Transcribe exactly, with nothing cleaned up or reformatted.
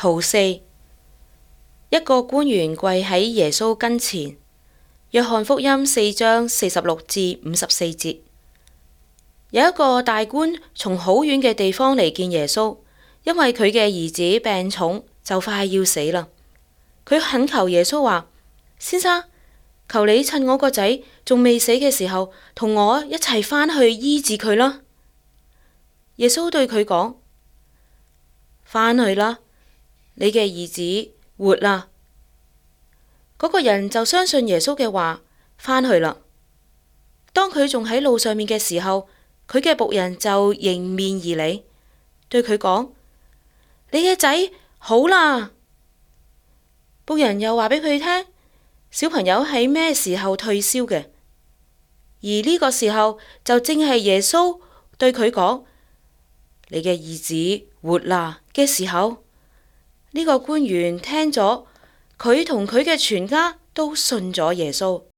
圖四，一個官員跪喺耶穌跟前。約翰福音四章四十六至五十四節，有一個大官從好遠嘅地方嚟見耶穌，因為佢嘅兒子病重，就快要死啦。佢懇求耶穌話：先生，求你趁我個仔仲未死嘅時候，同我一齊返去醫治佢啦。耶穌對佢講：返去啦，你嘅兒子活啦。嗰個人就相信耶穌嘅話，返去啦。當佢仲喺路上面嘅時候，佢嘅僕人就迎面而嚟，對佢講：你嘅仔好啦。僕人又話俾佢聽，小朋友喺咩時候退燒嘅，而呢個時候就正係耶穌對佢講：你嘅兒子活啦嘅時候。呢個官員聽咗，佢同佢嘅全家都信咗耶穌。